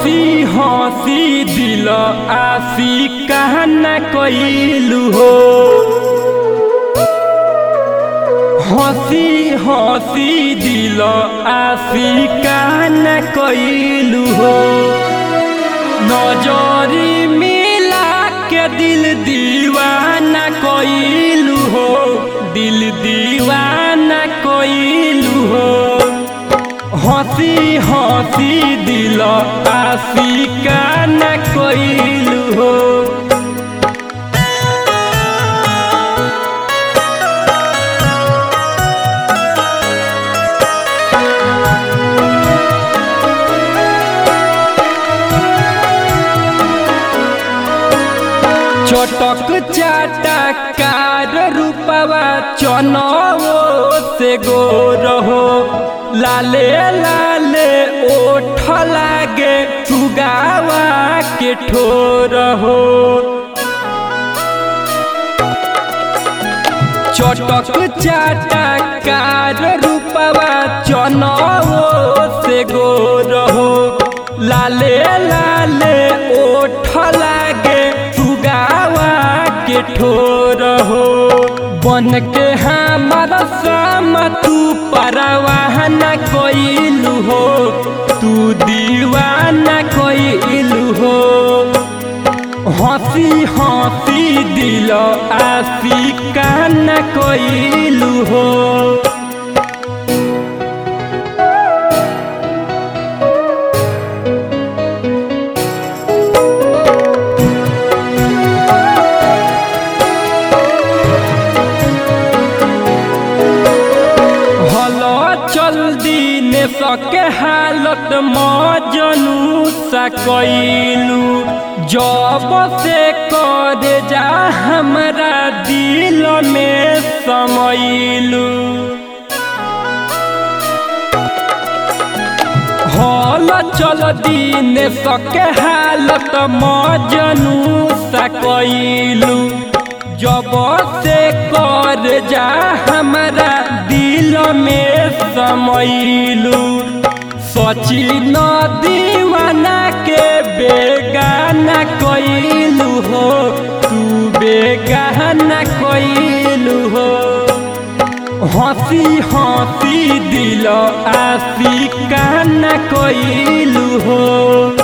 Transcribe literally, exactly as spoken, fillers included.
हंसी हंसी दिल आशिका न कइलू हो। हंसी हंसी दिल आशिका न कइलू हो। नजरी मिला के दिल दीवाना कइलू हो। दिल दीवाना कइलू हो। हंसी हंसी दिल आशिका न कइलू हो। चटक चाटकार रूपवा चनवो से गोर हो। लाले लाले ओठ लागे सुगावा के ठोर हो। चटक चाटकार रूपवा चनवो से गोर हो। लाले लाले ओठ लागे सुगावा के ठोर हो। बन के हमारा साम तू परवाह न कइलू हो। तू दीवाना कइलू हो। हंसी हंसी दिल आशिका न कइलू हो। चल दिन सके हालत मजनू सा कइलू। जब से कर जा हमरा दिल में समइलू। हल चल दिन सके हालत मजनू सा कइलू। जब से कर जा हमरा दिल में समइलू। सचिन दीवाना के बेगाना कइलू हो। तू बेगाना कइलू हो। हंसी हंसी दिल आशिका न कइलू हो।